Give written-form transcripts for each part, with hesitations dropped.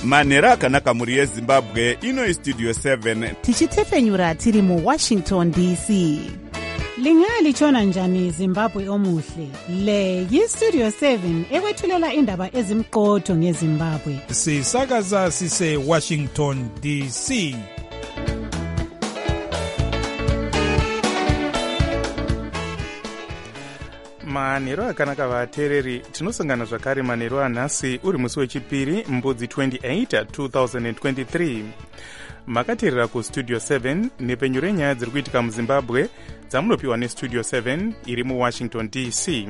manhero akanaka mhuri yezimbabwe. Ino istudio 7 tichitefenyura tiri muwashington dc. Lingalitshona njani Zimbabwe omuhle? Le yistudio 7 ekwethulela indaba ezimqotho ngeZimbabwe. Sisakaza sise Washington DC. manhero akanaka vateereri, tinosangana zvakare manhero anhasi uri musi wechipiri mbudzi 28 2023. makateerera kustudio 7 nepenyu renyaya dziri kuitika muzimbabwe dzamunopiwa nestudio 7 iri muwashington dc.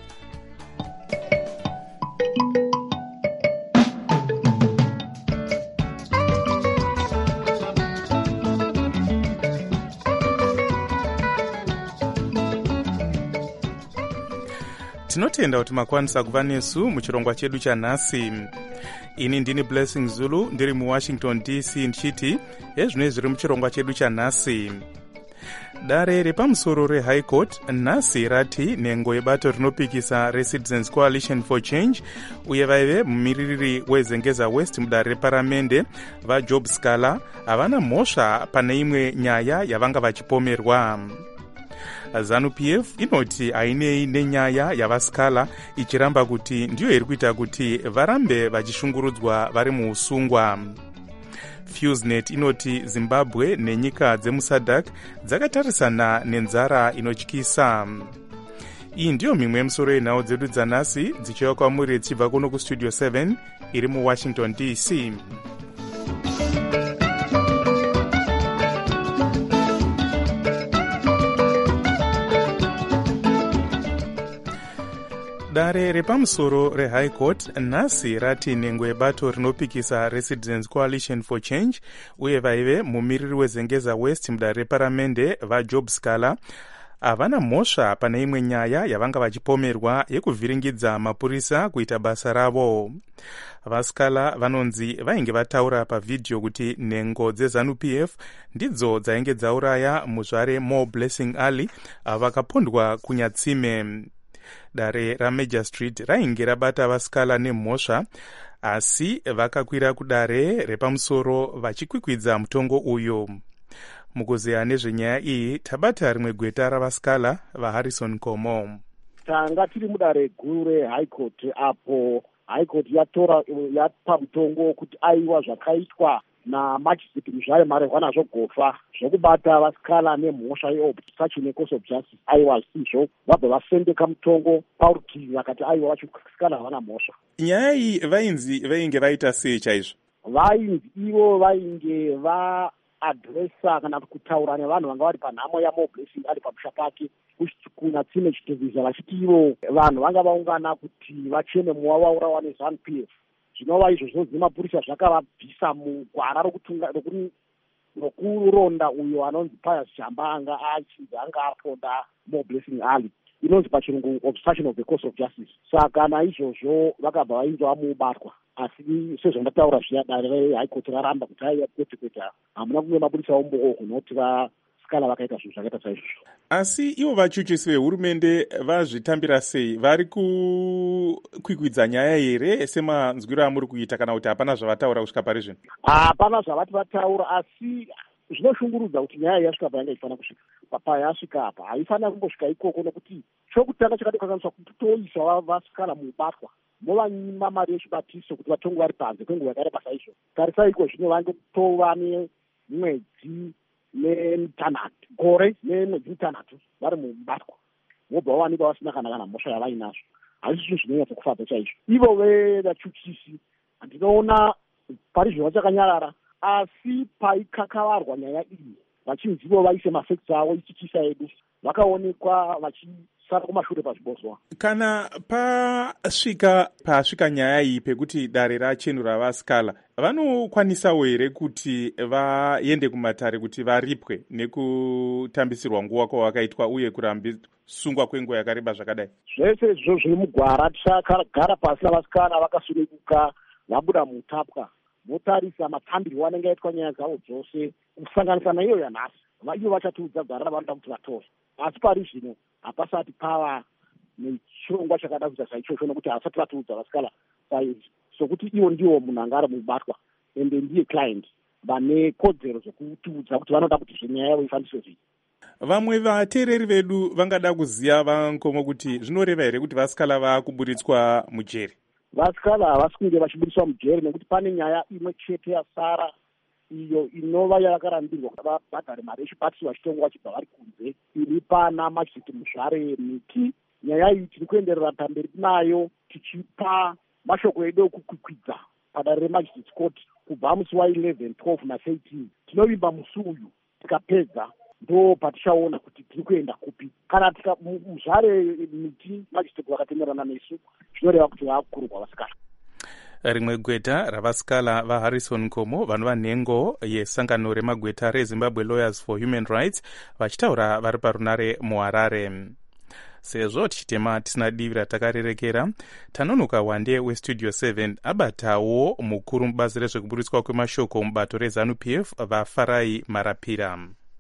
tinotenda kuti makwanisa kuva nesu muchirongwa chedu chanhasi. ini ndini Blessing Zulu ndiri muwashington dc ndichiti ezvinoi zviri muchirongwa chedu chanhasi. dare repamusoro rehigh court nhasi rati nhengo yebato rinopikisa reCitizens Coalition for Change uye vaive mumiririri wezengeza west mudare reparamende vaJob Scala havana mhosva pane imwe nyaya yavanga vachipomerwa. ZANU-PF inoti ainei nenyaya yavaScala ichiramba kuti ndiyo iri kuita kuti varambe vachishungurudzwa vari muusungwa. FuseNet inoti Zimbabwe nenyika dzemuSADC dzakatarisana nenzara inotyisa. iyi ndiyo mimwe yemisoro yenhau dzedu dzanhasi dzichiva kwamuri dzichibva kuno kustudio 7 iri muwashington dc. dare repamusoro rehigh court nhasi rati nhengo yebato rinopikisa reCitizens Coalition for Change uye vaive mumiriri wezengeza west mudare reparamende vaJob Scala havana mhosva pane imwe nyaya yavanga vachipomerwa yekuvhiringidza mapurisa kuita basa ravo. vaScala vanonzi vainge vataura pavhidhiyo kuti nhengo dzeZANU-PF ndidzo dzainge dzauraya muzvare Mo Blessing Ali vakapondwa kunyatsime. dare raMajor Street rainge rabata vaScala nemhosva asi vakakwira kudare repamusoro vachikwikwidza mutongo uyu. mukuzeya nezvenyaya iyi tabata rimwe gweta ravaScala vaHarrison Komo. tanga tiri mudare guru reHigh Court apo High Court yapa mutongo kuti aiwa zvakaitwa namajisiti muzvare marijuana zvogofa zvokubata vaScala nemhosva yeobstruction yecourse of justice aiwa zvisizvo vabva vasendeka mutongo parutivi vakati aiwa vaScala havana mhosva. nyaya iyi vainge vaita sei chaizvo? vainzi ivo vainge vaadresa kana kutaura nevanhu vanga vari panhamo yaMo Blessing ari pamusha pake kunyatsime chitevisa vachiti ivo vanhu vanga vaungana kuti vacheme mweya waurawa neZANU-PF. zvinova izvozvo zvemapurisa zvakavabvisa mugwara rokuronda uyo anonzi Pius Chamba anga aponda Mo Blessing Ali inonzi pachirungu obstruction of the course of justice. saka naizvozvo vakabva vainzi vamubatwa asi sezvandataura zviya dare reHigh Court raramba kuti aiva kwete hamuna kumwe mapurisa omboo kunoti vaScala vakaita zvinhu zvakaita saizvozvo. asi ivo vachuchisi vehurumende vazvitambira sei? vari kukwikwidza nyaya here semanzwiro amuri kuita kana kuti hapana zvavataura kusvika pari zvino? hapana zvavati vataura asi zvinoshungurudza kuti nyaya yasvika payanga ifanira kusvika payasvika apa haifanira kumbosvika ikoko nokuti chokutanga chakadikakaniswa kuti toisa vaScala mubatwa movanyima mari yechibatiso kuti vatongo vari panze kwenguva yakareba saizvo. tarisaiko zvino vangotova nemwedzi nemutanhatu gore nemwedzi mutanhatu vari mubatwa vobva vawanikwa vasina kana mhosva yavainazvo. hazvi zvinhu zvinonyatsa kufadza chaizvo. ivo vevachuchisi ndinoona pari zvino vachakanyarara asi paikakavarwa nyaya iyi vachinzivo vaise mafekts avo ichichisa edu vakaonekwa vachisara kumashure pazvibozwa. kana pasvika nyaya iyi pekuti dare rachenura vaScala vanokwanisawo here kuti vaende kumatare kuti varipwe nekutambisirwa nguva kwavakaitwa uye kurambisungwa kwenguva yakareba zvakadai? zvese izvo zviri mugwara tichagara pasi navaScala vakasununguka vabuda mutapwa votarisa matambirwo anenge aitwa nyaya dzavo dzose kusanganisa naiyo yanhasi. ivo vachatiudza gwara ravanoda kuti vatore asi pari zvino hapasati pava nechirongwa chakada kuita saichocho nokuti havasati vatiudza vaScala sokuti iwo ndiwo munhu anga ari mubatwa ende ndiye client vane kodzero dzokutiudza kuti vanoda kuti zvenyaya yavo ifambiswe zvii. Vamwe vateereri vedu vangada kuziva vankomo kuti zvinoreva here kuti vasikala vakuburitswa mujeri? Vasikala havasi kunge vachiburitswa mujeri nekuti pane nyaya imwe chete yasara iyo inova yakarambirwa kuti vabhadhare mari yechipatisi vachitongwa vachibva vari kunze, iri pana Majisteti Muzvare Miti. Nyaya iyi tiri kuenderera pamberi nayo tichipa mashoko edu okukwikwidza padare reMagistrates Court kubva musi wa11, 12 na13. Tinovimba musi uyu, tikapedza ndo patichaona kuti tiri kuenda kupi. Kana Muzvare Miti Majisteti vakatenderana nesu, zvinoreva kuti vakurwa vasikala. Rimwe gweta ravasikala vaHarrison Komo vanova nhengo yesangano remagweta reZimbabwe Lawyers for Human Rights vachitaura vari parunare muHarare. Sezvo tichitema tisina divi ratakarerekera, Tanonoka Wande weStudio 7 abatawo mukuru mubazi rezvekuburitswa kwemashoko mubato reZANU-PF vaFarai Marapira.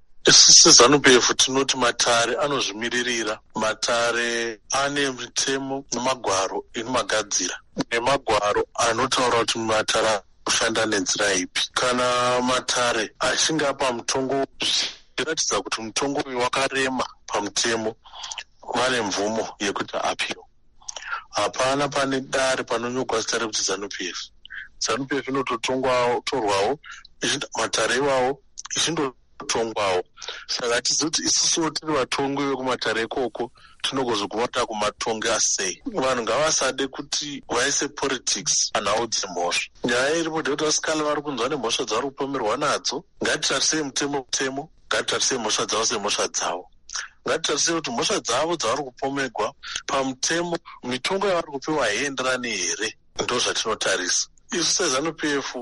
SEZANU-PF tinoti matare anozvimiririra. Matare ane mitemo nemagwaro inomagadzira, nemagwaro anotaura kuti matare anoshanda nenzira ipi. Kana matare achinge apa mutongo zvichiratidza kuti mutongo uyu wakarema pamutemo, vane mvumo yekuti apiro. Hapana pane dare panonyogwa zita rekuti ZANU-PF. ZANU-PF inototorwawo matare iwawo ichindotongwawo. Saka tizivi kuti isusu tiri vatongi vekumatare ikoko tinogozoguma takumatonge asei. Vanhu ngavasade kuti vaise politics panhau dzemhosva. Nyaya iripo ndekuti vasikala vari kunzwa nemhosva dzavari kupomerwa nadzo. Ngatitarisei mutemo, ngatitarisei mhosva dzavo semhosva dzavo. Ngatitarisei kuti mhosva dzavo dzavari kupomerwa pamutemo, mitongo yavari kupiwa haienderani here. Ndo zvatinotarisa. Isu seZANU-PF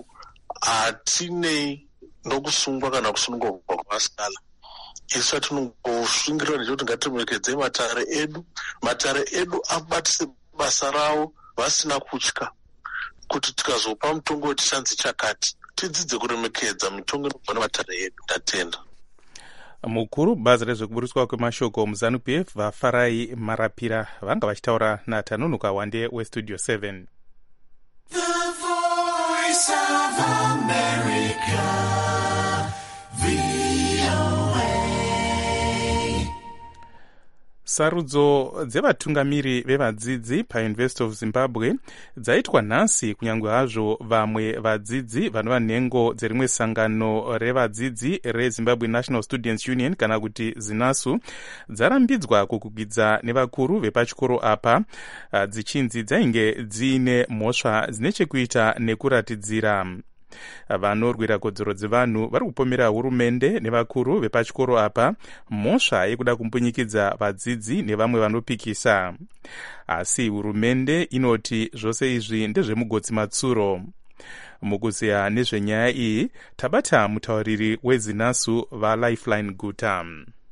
hatinei nokusungwa kana kusunungurwa kwavasikala. Isu atinongosungirwa nechekuti ngatiremekedze matare edu. Matare edu abatise basa ravo vasina kutya kuti tikazopa mutongo wetichanzi chakati, tidzidze kuremekedza mitongo inobva nematare edu. Ndatenda. Mukuru bazi rezvekuburitswa kwemashoko muZANU-PF vaFarai Marapira vanga vachitaura naTanonoka Wande weStudio 7. The Voice of America, VOA. Sarudzo dzevatungamiri vevadzidzi paUniversity of Zimbabwe dzaitwa nhasi, kunyange hazvo vamwe vadzidzi vanova nhengo dzerimwe sangano revadzidzi reZimbabwe National Students Union kana kuti ZINASU dzarambidzwa kukwikwidzwa nevakuru vepachikoro apa, dzichinzi dzainge dziine mhosva dzine chekuita nekuratidzira. Vanorwira kodzero dzevanhu vari kupomera hurumende nevakuru vepachikoro apa mhosva yekuda kumbunyikidza vadzidzi nevamwe vanopikisa. Asi hurumende inoti zvose izvi ndezvemugotsi matsuro. Mukuziya nezvenyaya iyi tabata mutauriri weZINASU vaLifeline Guta.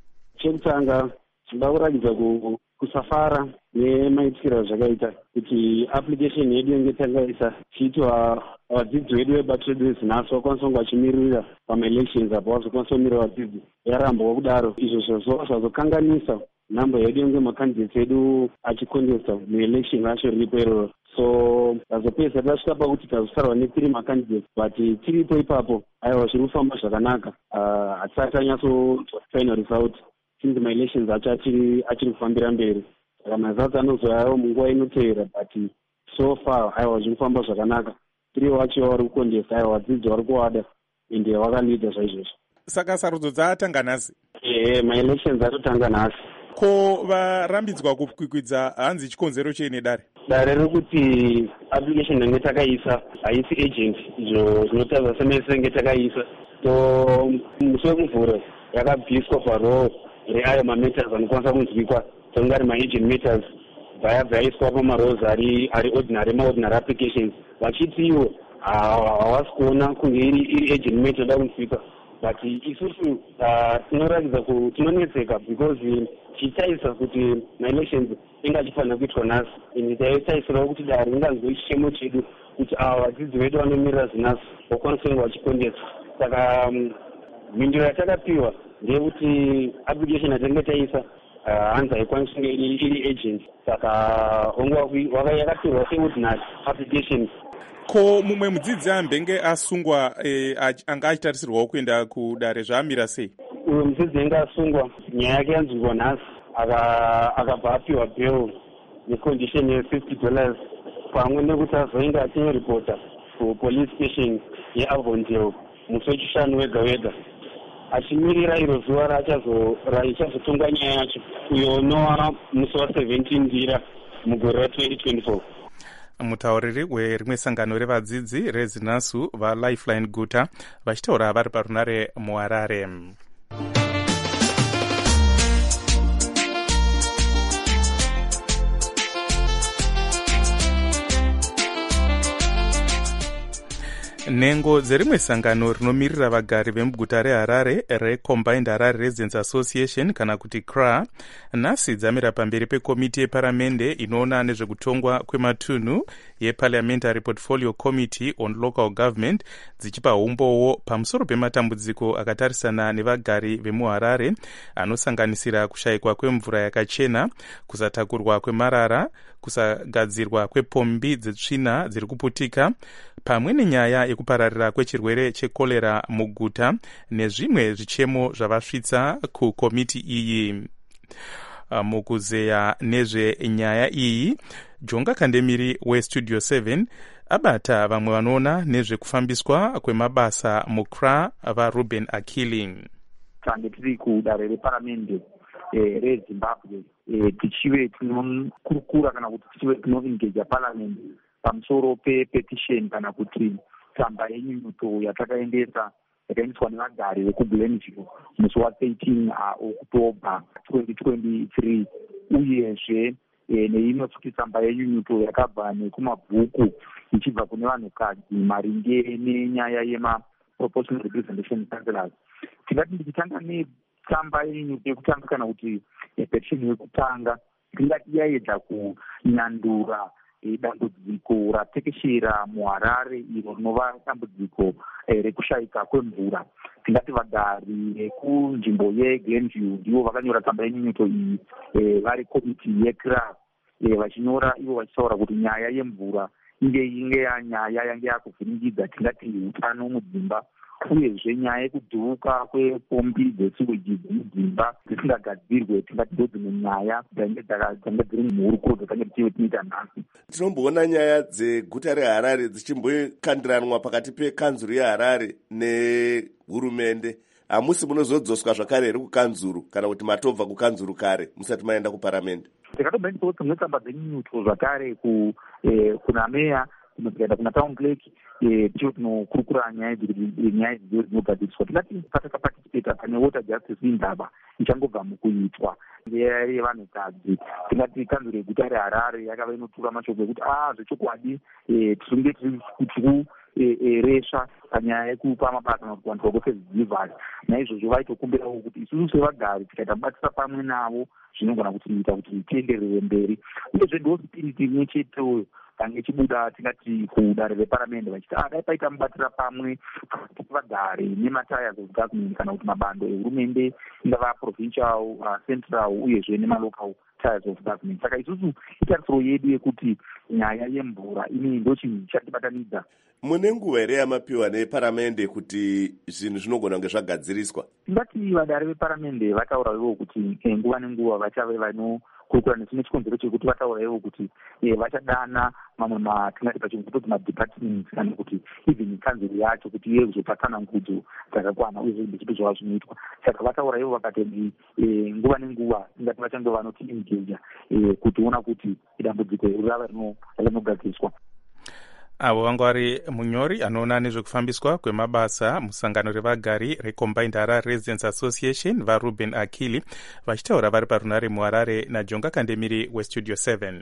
Chekutanga tinoda kuratidza kusafara nemaitikiro zvakaita kuti application yedu yenge tangaisa chiitwa vadzidzi vedu vebato redu reZINASU vakwanisa kunge vachimirira pamaelections apo vazokwanisa kumirira vadzidzi yarambwa kudaro. Izvo zvazova zvazokanganisa nhamba yedu yenge macandidates edu achikondesta muelection racho riripo iroro. So vazopedza tasvika pakuti tazosarwa ne3 macandidates, but tiripo ipapo aiwa zviri kufamba zvakanaka. Hatisati tanyatsotsva final result since maelections acho achiri kufambira mberi. Saka mazatsi anozoyawo munguva inotevera, but so far aiwa zviri kufamba zvakanaka. 3 wacho vari kukondesta, aiwa vadzidzi vari kuwada ende vakalidha zvaizvozvo. Saka sarudzo dzatanga nhasi? Maelections atotanga nhasi. Ko varambidzwa kukwikwidza hanzi chikonzero chene dare? Dare rekuti application yange takaisa haisi agent, izvo zvinotaridza semese yange takaisa. So musi wekuvhura yakabviswa parole reayo mameters anokwanisa kunzwikwa songe ari maagent matters, bvayabva yaiswa pamaroles ari ordinary maordinary applications, vachiti iwo havasi kuona kunge iri agent matter yoda kunzwikwa. But isusu tinoratidza tinonetseka because tichitaisa kuti maelections inge achifanira kuitwa nhasi, ende taitaisirawo kuti dare ringanzwe chichemo chedu kuti ava vadzidzi vedu vanomirira ZINASU vakwanisa kunge vachikondesa. Saka mhinduro yatakapiwa ndeyekuti application yatange taisa hanzi haikwanisi kunge iri agent, saka yakapirwa seordinary application. ko mumwe mudzidzi ambenge asungwa anga achitarisirwawo kuenda kudare zvaamira sei? Uyo mudzidzi ainge asungwa, nyaya yake yanzwirwa nhasi, akabva apiwa bail necondition $50 pamwe nekuti azoinge achinyoripota kupolice station yeAvondale musi wechishanu wega wega, achimirira iro zuva raichazotongwa nyaya yacho, uyo unova musi wa17 ndira mugore ra2024. Mutauriri werimwe sangano revadzidzi reZinasu vaLifeline Guta vachitaura vari parunare muHarare. Nhengo dzerimwe sangano rinomirira vagari vemuguta reHarare reCombined Harare Residents Association kana kuti CRA nhasi dzamira pamberi pekomiti yeparamende inoona nezvekutongwa kwematunhu yeParliamentary Portfolio Committee on Local Government dzichipa umbowo pamusoro pematambudziko akatarisana nevagari vemuHarare anosanganisira kushayikwa kwemvura yakachena, kusatakurwa kwemarara, kusagadzirwa kwepombi dzetsvina dziri kuputika, pamwe nenyaya yekupararira kwechirwere chekorera muguta nezvimwe zvichemo zvavasvitsa kukomiti iyi. Mukuzeya nezvenyaya iyi, Jonga Kandemiri weStudio 7 abata vamwe vanoona nezvekufambiswa kwemabasa muCRA vaRuben Akili. Tange tiri kudare reparamende reZimbabwe tichive tinokurukura kana kuti tichive tinoengage parliament pamusoro pepetition kana kuti tsamba yenyunyuto yatakaendesa yakaendeswa nevagari vekuGlenview musi wa13 October 2023, uyezve neimwe futi tsamba yenyunyuto yakabva nekumabhuku ichibva kune vanhukadzi maringe nenyaya yemaproportional representation councillors. Tingati ndichitanga netsamba yenyunyuto yekutanga kana kuti petition yekutanga, tingati yaedza kunyandura dambudziko ratekeshera muHarare iro rinova dambudziko rekushayika kwemvura. Tingati vagari vekunzvimbo yeGlenview ndivo vakanyora tsamba yenyunyuto iyi vari komiti yeCRA, vachinyora ivo vachitaura kuti nyaya yemvura inge nyaya yange yakuvhiringidza tingati utano mudzimba, uyezve nyaya yekudhuka kwepombi dzesiweji dzemudzimba dzisingagadzirwe tingati ndodzimwe nyaya dzanga dziri muhurukuro dzatange tichive tinoita nhasi. Tinomboona nyaya dzeguta reHarare dzichimbokandiranwa pakati pekanzuru yeHarare nehurumende. Hamusi munozodzoswa zvakare here kukanzuru kana kuti matobva kukanzuru kare musati maenda kuparamende? Tikatobva dzimwe tsamba dzenyunyuto zvakare kuna meya tikaenda kuna town clerk ticho tinokurukura nyaya dzidzo dzinogadziswa. Tingati patakaparticipata pane water justice indaba ichangobva mukuitwa yevanhukadzi, tingati kanzuro yeguta reHarare yakava inotura mashoko ekuti zvechokwadi tisunge resva panyaya yekupa mabasa kana kuti vantu vagoferzivhari. Naizvozvo vaitokumbirawo kuti isusu sevagari tikaita kubatisa pamwe navo zvinogona kutiita kuti tienderere mberi, uyezve ndo spiriti imwe cheteyo tange chibuda tingati kudare reparamende vachiti dai paita mubatira pamwe vagari nematires of government kana kuti mabando ehurumende ingava provincial, central uyezve nemalocal tires of government. Saka isusu itarisiro yedu yekuti nyaya yemvura ini ndo chinhu chatibatanidza. Mune nguva here yamapiwa neparamende kuti zvinhu zvinogona kunge zvagadziriswa? Tingati vadare veparamende vataura ivo kuti nguva nenguva vachave vanokurukura nesine chikonzero chekuti vataura ivo kuti vachadana mamwe tingati pachirungu toti madepartments kana kuti even kanzuro yacho kuti iye kuzopatana ngudzo dzakakwana uye zvipi zvava zvinoitwa. Saka vataura ivo vakati nguva nenguva tingati vachange vanoti engage kutiona kuti dambudziko rava rinogadziswa. Avo vanga vari munyori anoona nezvekufambiswa kwemabasa musangano revagari reCombined Harare Residents Association vaRuben Akili vachitaura vari parunare muHarare naJonga Kandemiri weStudio 7.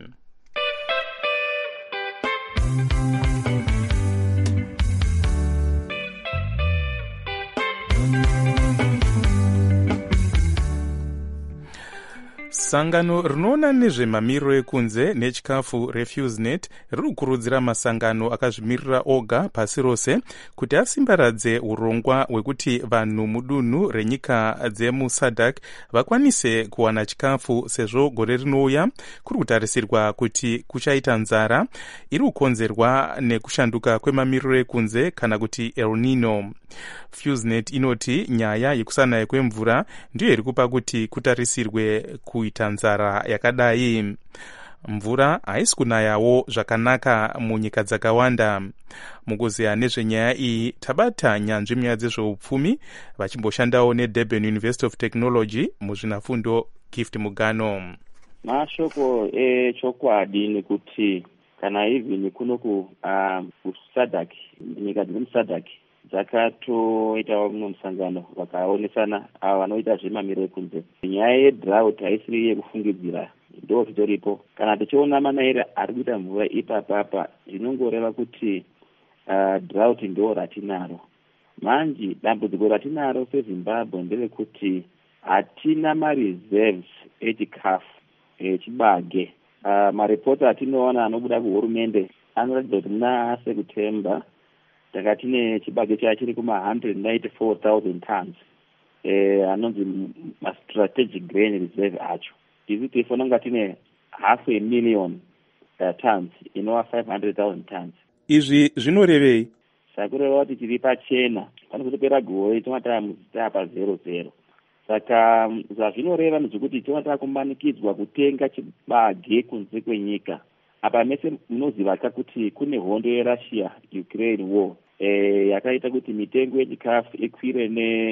sangano rinoona nezvemamiriro ekunze nechikafu refusenet riri kukurudzira masangano akazvimirira oga pasi rose kuti asimbaradze urongwa hwekuti vanhu mudunhu renyika dzemusadc vakwanise kuwana chikafu, sezvo gore rinouya kuri kutarisirwa kuti kuchaita nzara iri kukonzerwa nekushanduka kwemamiriro ekunze kana kuti El Nino. Fusenet inoti nyaya yekusanaya kwemvura ndiyo iri kupa kuti kutarisirwe kuita nzara yakadai. Mvura haisi kunayawo zvakanaka munyika dzakawanda. Mukuzeya nezvenyaya iyi tabata nyanzvi munyaya dzezveupfumi vachimboshandawo neDurban University of Technology muzvinafundo Gift Mugano. Mashoko echokwadi nekuti kana even kunoku kusadc nyika dzemusadc dzakatoitawo mumwe musangano vakaonesana ava vanoita zvemamiriro ekunze. Nyaya yedrought haisiri yekufungidzira, ndo zvitoripo. Kana tichiona manayira ari kuita mvura ipapapa zvinongoreva kuti drought ndo ratinaro manje. Dambudziko ratinaro seZimbabwe nderekuti hatina mareserves echikafu echibage. Maripoti atinoona anobuda kuhurumende anoratidza kuti muna September taka tine chibage chachiri kuma 194,000 tons anonzi strategic grain reserve acho. Izi tifona kunga tine 500,000 tons inova 500,000 tons. Izvi zvinorevei? Sakureva kuti tiri pachena, pane kutopera gore tomatava muzita pa00. Saka zvazvinoreva ndezvekuti tomatava kumanikidzwa kutenga chibage kunze kwenyika. Apa mese munoziva kuti kune hondo yeRussia Ukraine war yakaita kuti mitengo yechikafu ikwire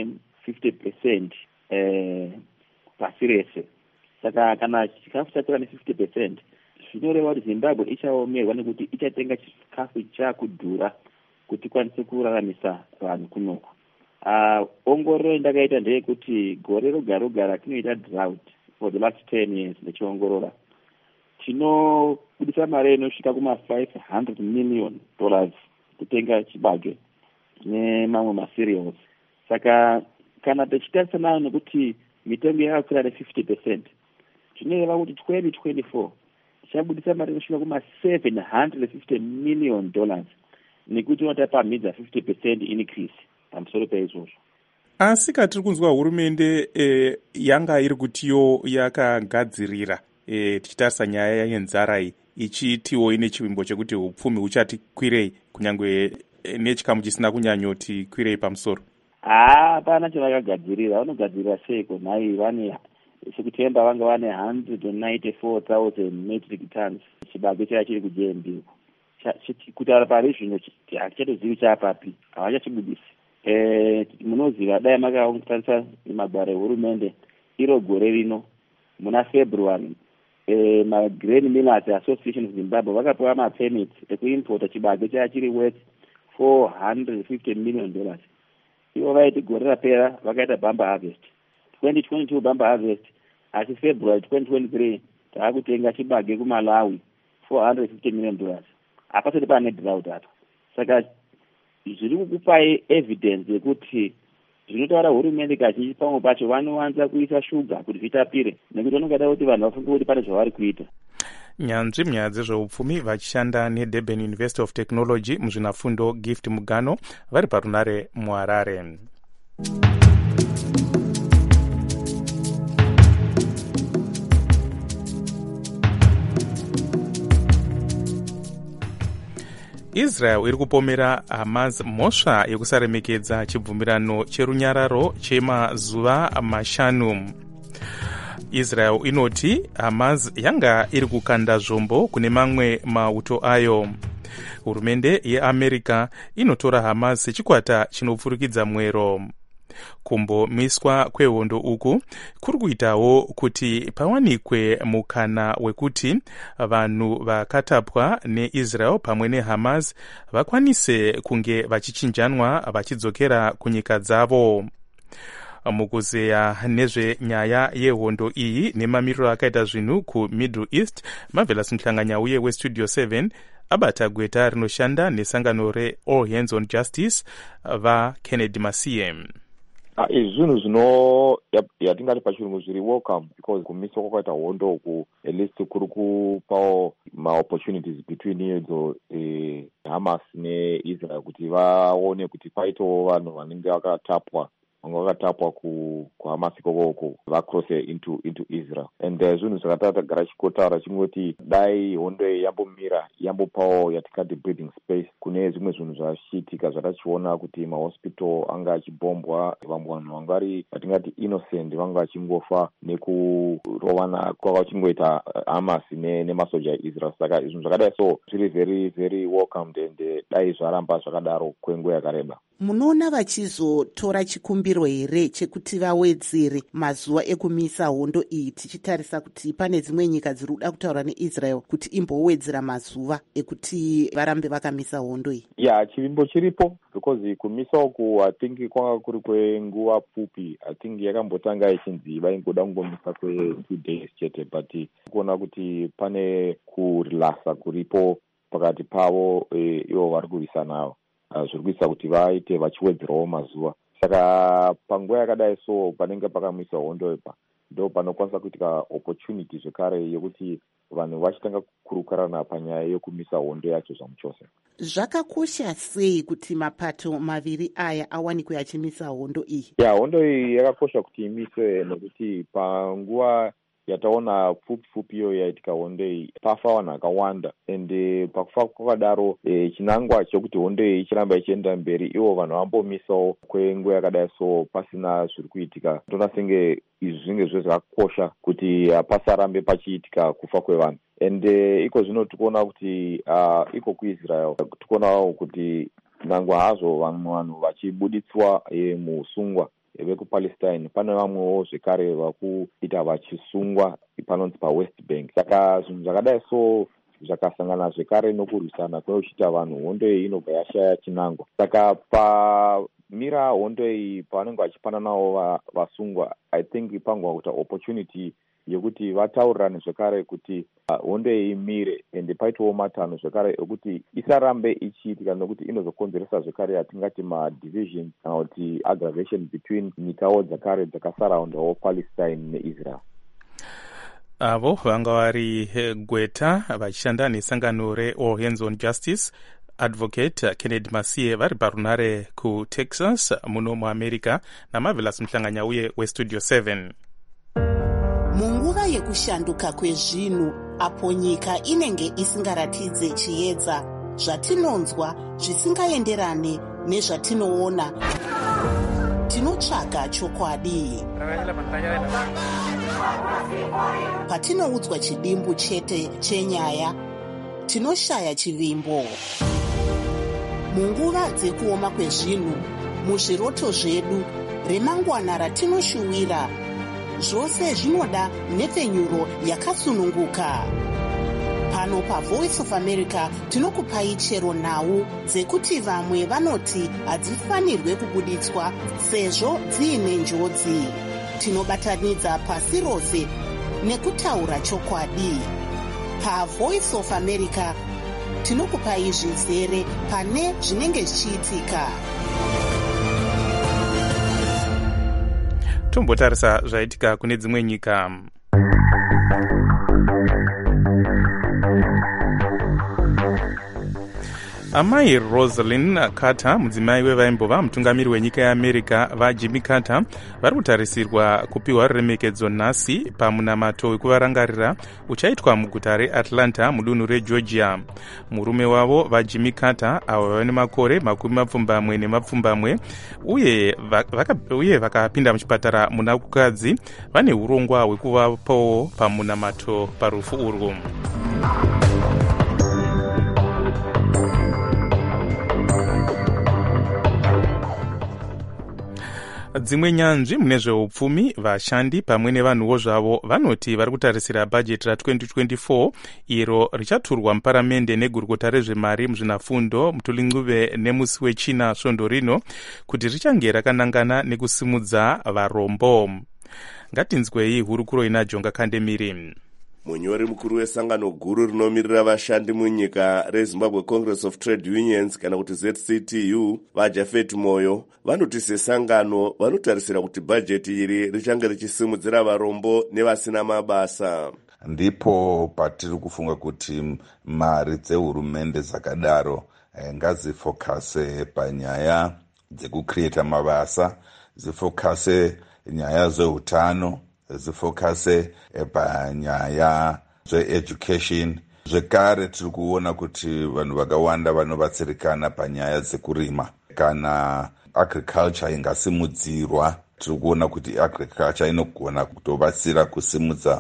ne 50% pasi rese. Saka kana chikafu chakwira ne 50% zvinoreva kuti Zimbabwe ichaomerwa nekuti ichatenga chikafu chakudhura kuti kwanise kuraramisa vanhu kunoku. Ongororo ndakaita ndeyekuti gore roga roga ratinoita drought for the last 10 years ndichiongorora tinobudisa mari inosvika kuma $500 million kutenga chibage nemamwe macereals. Saka kana tichitarisana nekuti mitengo yakakwira ne50%, tinoreva kuti 2024 tichabudisa mari inosvika kuma $750 million nekuti watapamhidza 50% increase pamusoro peizvozvo. Asi katiri kunzwa hurumende yanga iri kutiyo yakagadzirira tichitarisa nyaya yenzara iyi ichitiwo ine chivimbo chekuti upfumi huchati kwirei kunyange nechikamu chisina kunyanyoti kwirei pamusoro. Hapana chavakagadzirira. Vanogadzirira seiko? Nhai vane sekutemba vanga vane 194,000 metric tons chibage chachiri kuJNB. Kutaura pari zvino hachatozivi chapapi, havachachibudisi. Munoziva dai makatarisa magwaro ehurumende iro gore rino muna February maGrain Millers Association of Zimbabwe vakapiwa mapermit ekuimpota chibage chachiri worth $450 million. Ivo vaiti gore rapera vakaita bumper harvest 2022 bumper harvest, asi February 2023 taakutenga chibage kuMalawi $450 million. Hapasati pane drought apa. Saka zviri kukupai evidence yekuti zvinotaura hurumende kazhinji pamwe pacho vanowanza kuisa shuga kuti zvitapire nekuti vanongada kuti vanhu vafunge kuti pane zvavari kuita. Nyanzvi munyaya dzezveupfumi vachishanda neDurban University of Technology muzvinafundo Gift Mugano vari parunare muHarare. Israel iri kupomera Hamas mhosva yekusaremekedza chibvumirano cherunyararo chemazuva mashanu. Israel inoti Hamas yanga iri kukanda zvombo kune mamwe mauto ayo. Hurumende yeAmerica inotora Hamas sechikwata chinopfurikidza mwero. Kumbomiswa kwehondo uku kuri kuitawo kuti pawanikwe mukana wekuti vanhu vakatapwa neIsrael pamwe neHamas vakwanise kunge vachichinjanwa vachidzokera kunyika dzavo. Mukuzeya nezvenyaya yehondo iyi nemamiriro akaita zvinhu kuMiddle East, Marvelous Mhlanganyauye weStudio 7 abata gweta rinoshanda nesangano reAll Hands on Justice vaKennedy Masiye. zvinhu zvino yatingati pachirungu zviri welcome, because kumiswa kwakaita hondo uku at least kuri kupawo maopportunities between idzo Hamas neIsrael kuti vaone kuti paitawo vanhu vanenge vakatapwa kuHamas ikoko vacrosse into Israel. And zvinhu zvakatagara chikotaura chingoti dai hondo yambomira yambopawo yatingati breathing space kune zvimwe zvinhu zvashitika zvatachiona kuti mahospital anga achibombwa, vamwe vanhu vanga vari vatingati innocent vanga vachingofa nekurovana kwavachingoita Hamas nemasoja eIsrael. Saka zvinhu zvakadai so zviri very very welcomed and dai zvaramba zvakadaro kwenguva yakareba. Munoona vachizotora chikumbiro here chekuti vawedzere mazuva ekumisa hondo iyi, tichitarisa kuti pane dzimwe nyika dziri kuda kutaura neIsrael kuti imbowedzera mazuva ekuti varambe vakamisa hondo iyi? Chivimbo chiripo, because kumisa uku I think kwanga kuri kwenguva pfupi. I think yakambotanga ichinzi vaingoda kungomisa kwe 2 days chete, but kuona kuti pane kurilasa kuripo pakati pavo ivo vari kurwisanawo. Zviri kuisa kuti vaite vachiwedzerawo mazuva. Saka panguva yakadai so panenge pakamisa hondo ipa ndo panokwanisa kuitika opportunity zvekare yekuti vanhu vachitanga kukurukarana panyaya yekumisa hondo yacho zvamuchose. Zvakakosha sei kuti mapato maviri aya awanikwe achimisa hondo iyi? Hondo iyi yakakosha kuti imiswe nekuti panguva yataona pfupi iyo yaitika hondo iyi pafa vanhu akawanda, ende pakufa kwakadaro chinangwa chekuti hondo iyi ichiramba ichienda mberi ivo vanhu vambomisawo kwenguva yakadai so pasina zviri kuitika. Ndona senge izvi zvinge zvakakosha kuti pasarambe pachiitika kufa kwevanhu. Ende iko zvino tikuona kuti iko kuIsrael tikuonawo kuti nangwa hazvo vanhu vachibuditswa muusungwa vekupalestine, pane vamwewo zvekare vakuita vachisungwa panonzi paWest Bank. Saka zvinhu zvakadai so zvakasangana zvekare nokurwisana kweuchita vanhu, hondo iyi inobva yashaya chinangwa. Saka pamira hondo iyi pavanenge vachipananawo vasungwa, I think pangwa kuita opportunity yekuti vataurirane zvekare kuti hondo iyi imire, ende paitowo matanho zvekare ekuti isarambe ichiitika nokuti inozokonzeresa zvekare yatingati madivision kana kuti aggravation between nyikawo dzakare dzakasaraundawo Palestine neIsrael. Avo vanga vari Gweta vachishanda nesangano reAll Hands on Justice, Advocate Kennedy Masiye vari parunare kuTexas muno muAmerica, naMarvelous Mhlanganya uye weStudio 7. Munguva yekushanduka kwezvinhu, apo nyika inenge isingaratidze chiedza, zvatinonzwa zvisingaenderane nezvatinoona, tinotsvaga chokwadi. Patinoudzwa chidimbu chete chenyaya, tinoshaya chivimbo. Munguva dzekuoma kwezvinhu, muzviroto zvedu, remangwana ratinoshuwira, zvose zvinoda nhepfenyuro yakasununguka. Pano paVoice of America tinokupai chero nhau dzekuti vamwe vanoti hadzifanirwe kubuditswa sezvo dziine njodzi. Tinobatanidza pasi rose nekutaura chokwadi. PaVoice of America tinokupai zvizere pane zvinenge zvichiitika. Tombotarisa zvaitika kune dzimwe nyika. Amai Rosalynn Carter, mudzimai wevaimbova mutungamiri wenyika yeAmerica vaJimmy Carter, vari kutarisirwa kupiwa ruremekedzo nhasi pamunamato wekuvarangarira uchaitwa muguta reAtlanta mudunhu reGeorgia. Murume wavo vaJimmy Carter, avo vane makore 27 uye vakapinda muchipatara muna kukadzi, vane urongwa hwekuvapawo pamunamato parufu urwu. Dzimwe nyanzvi mune zveupfumi, vashandi pamwe nevanhuwo zvavo vanoti vari kutarisira bhajeti ra2024 iro richaturwa muparamende negurukota rezvemari muzvinafundo Muthulincuve nemusi wechina svondo rino kuti richange rakanangana nekusimudza varombo. Ngatinzwei hurukuro ina Jonga Kandemiri. Munyori mukuru wesangano guru rinomirira vashandi munyika reZimbabwe Congress of Trade Unions kana kuti ZCTU vaJafet Moyo vanoti sesangano vanotarisira kuti bhajeti iri richange richisimudzira varombo nevasina mabasa. Ndipo patiri kufunga kuti mari dzehurumende dzakadaro ngadzifokase panyaya dzekucreata mabasa, zifokase nyaya dzeutano, zifokase panyaya dzeeducation. Zvekare tiri kuona kuti vanhu vakawanda vanobatsirikana panyaya dzekurima. Kana agriculture ingasimudzirwa, tiri kuona kuti agriculture inogona kutobatsira kusimudza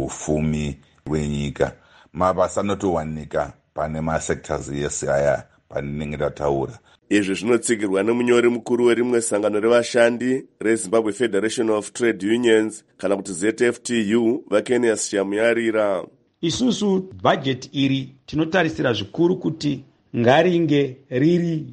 ufumi hwenyika. Mabasa anotowanika pane masectors yese aya pandinenge ndataura. Izvi zvinotsigirwa nemunyori mukuru werimwe sangano revashandi reZimbabwe Federation of Trade Unions kana kuti ZFTU Vakenius Shamuyarira. Isusu bhajeti iri tinotarisira zvikuru kuti ngaringe riri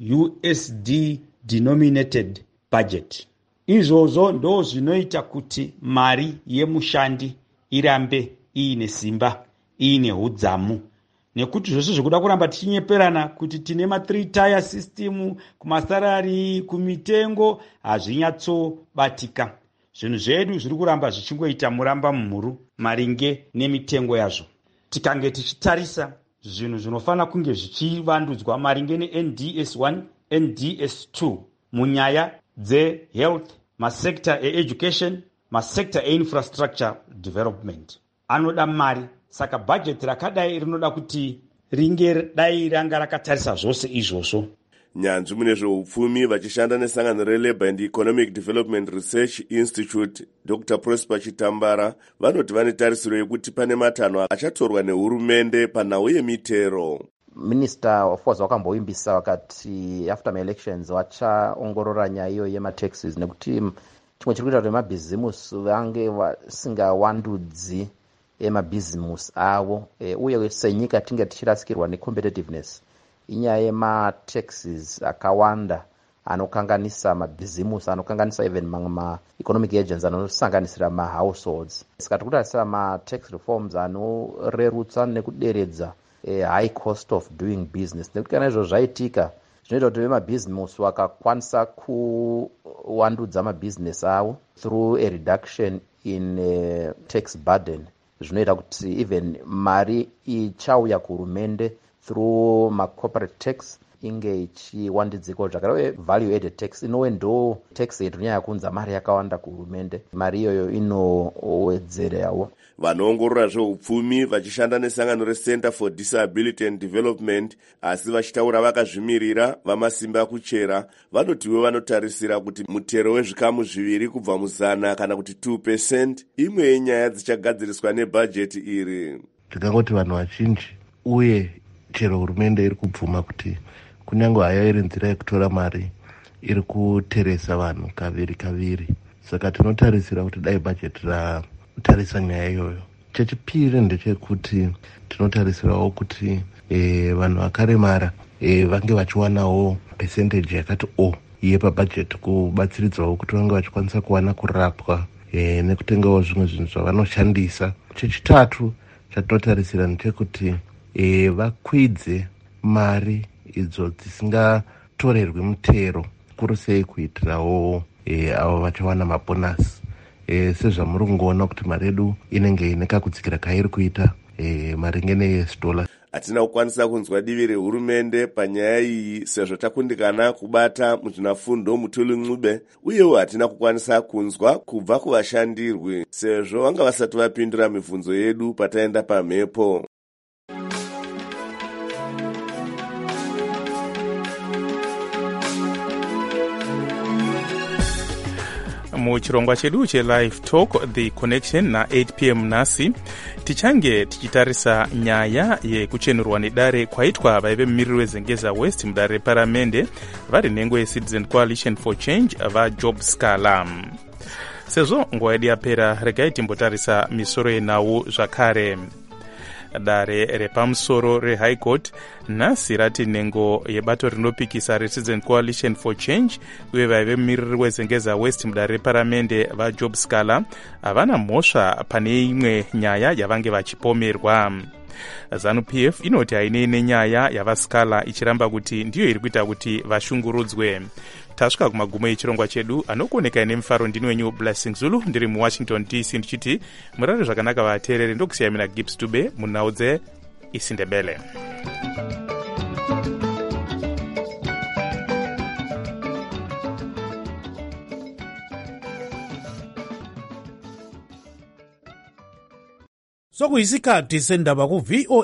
USD denominated budget. Izvozvo ndo zvinoita kuti mari yemushandi irambe iine simba, iine hudzamu. Nekuti zvose zvekuda kuramba tichinyeperana kuti tine ma3 tier system kumasarari kumitengo hazvinyatsobatika. Zvinhu zvedu zviri kuramba zvichingoita muramba mumhuru maringe nemitengo yazvo. Tikange tichitarisa zvinhu zvinofana kunge zvichivandudzwa maringe neNDS1 NDS2 munyaya dzehealth, masekta education, masekta infrastructure development anoda mari. Saka bhajeti rakadai rinoda kuti ringe dai ranga rakatarisa zvose izvozvo. Nyanzvi mune zveupfumi vachishanda nesangano reLabour and Economic Development Research Institute Dr. Prosper Chitambara vanoti vane tarisiro yekuti pane matanho achatorwa nehurumende panhau yemitero. Minister of course wakamboimbisa wakati after my elections vachaongorora nyaya iyo yemataxes nekuti chimwe chiri kuita kuti mabhizimusi vange vasingawandudzi emabhizimusi avo uye senyika tinge tichirasikirwa necompetitiveness. Inyaya yemataxes akawanda anokanganisa mabhizimusi, anokanganisa even ma-economic agents anosanganisira ma-households. Saka tikutarisira ma-tax reforms anorerutsa nekuderedza high cost of doing business. Nekuti kana izvo zvaitika zvinoita kuti vemabhizimusi vakakwanisa kuwandudza mabhizinesi avo through a reduction in tax burden. Zvinoita kuti even mari ichauya kuhurumende through ma-corporate tax inge ichiwandidziko zvakare. Value added tax inove ndo tax yedu nyaya kunza mari yakawanda kuhurumende, mari iyoyo inowedzerawo. Vanoongorora zveupfumi vachishanda nesangano reCenter for Disability and Development asi vachitaura vakazvimirira vamasimba kuchera vanotiwe vanotarisira kuti mutero wezvikamu zviviri kubva muzana kana kuti 2% imwe yenyaya dzichagadziriswa nebhajeti iri. Tikangoti vanhu vazhinji uye chero hurumende iri kubvuma kuti kunyange haya iri nzira yekutora mari iri kuteresa vanhu kaviri. Saka tinotarisira kuti dai bhajeti ratarisa nyaya iyoyo. Chechipiri ndechekuti tinotarisirawo kuti vanhu vakaremara vange vachiwanawo percentage yakati yepabhajeti kubatsiridzawo kuti vange vachikwanisa kuwana kurapwa nekutengawo zvimwe zvinhu zvavanoshandisa. Chechitatu chatinotarisira ndechekuti vakwidze mari idzo dzisingatorerwi mutero, kuru sei kuitirawo avo vachawana mabonasi. Sezvamuri kungoona kuti mari yedu inenge ine kakudzikira kairi kuita maringe neSdola. Hatina kukwanisa kunzwa divi rehurumende panyaya iyi sezvo takundikana kubata muzvinafundo Mutuli Ncube, uyewo hatina kukwanisa kunzwa kubva kuvashandirwi sezvo vanga vasati vapindura mibvunzo yedu pataenda pamhepo. Muchirongwa chedu che-Live Talk The Connection na 8 p.m. nasi tichange tichitarisa nyaya yekuchenurwa nedare kwaitwa vaive mumiriri weZengeza West mudare reparamende vari nhengo yeCitizen Coalition for Change vaJob Scala. Sezvo nguva yedu yapera regai timbotarisa misoro yenhau zvakare. dare repamusoro rehigh court nhasi rati nhengo yebato rinopikisa recitizen coalition for change uye vaive mumiriri wezengeza west mudare reparamende vajob scala havana mhosva pane imwe nyaya yavange vachipomerwa. ZANU-PF inoti hainei nenyaya yavascala ichiramba kuti ndiyo iri kuita kuti vashungurudzwe. Tasvika kumagumo echirongwa chedu, anokuonekai nemufaro ndini wenyu Blessing Zulu, ndiri muWashington DC ndichiti murare zvakanaka vateereri, ndokusiyai mina Gibbs Dube munhau dzeIsindebele. sokuyisikhathi sendaba ku VOA